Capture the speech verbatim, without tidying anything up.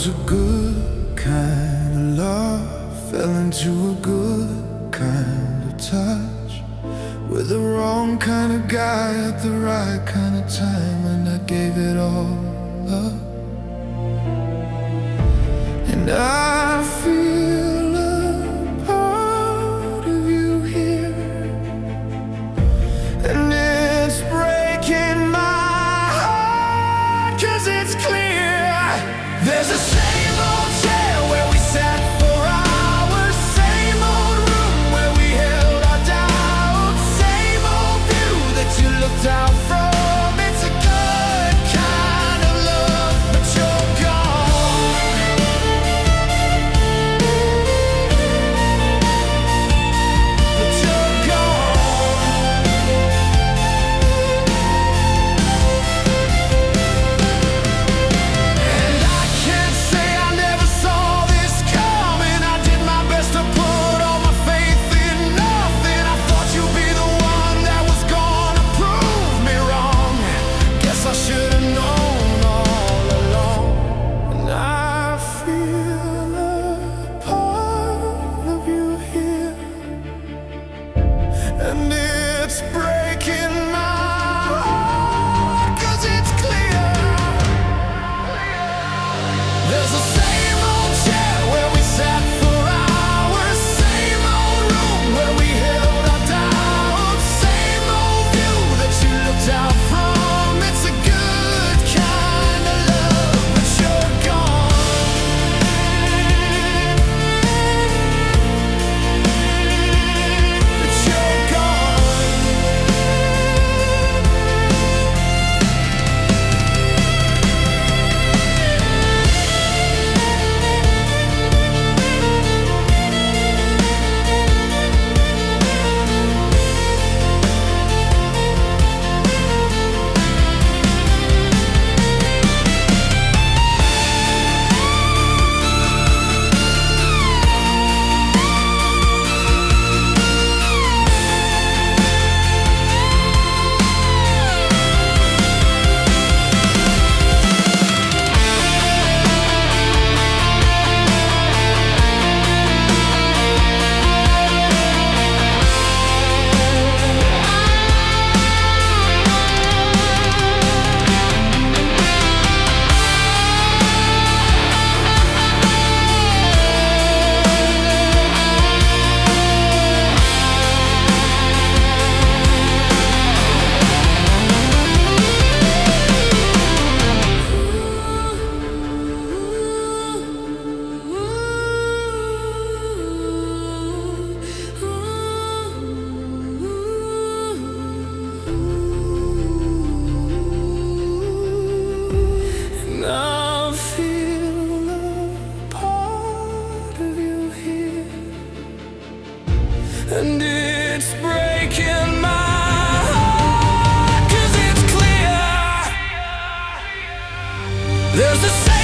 was a good kind of love, fell into a good kind of touch, with the wrong kind of guy at the right kind of time, and I gave it all up. And I feel a part of you here, and it's breaking my heart, 'cause it's clear there's a same old chair where we sat for hours, same old room where we held our doubts, same old view that you looked out from. It's a good kind of love, but you're gone. But you're gone. And I can't say I never saw this coming. I did my best to put all my faith in nothing. I thought you'd be the one that was gonna prove me wrong. Guess I should've known all along. And I feel a part of you here, and it's breaking my heart, 'cause it's clear there's the same old chair where we sat for hours, same old room where we held our doubts, same old view that you looked out from. It's a good kind of love, but you're gone. But you're gone. And I feel a part of you here, and it's breaking my heart, 'cause it's clear there's a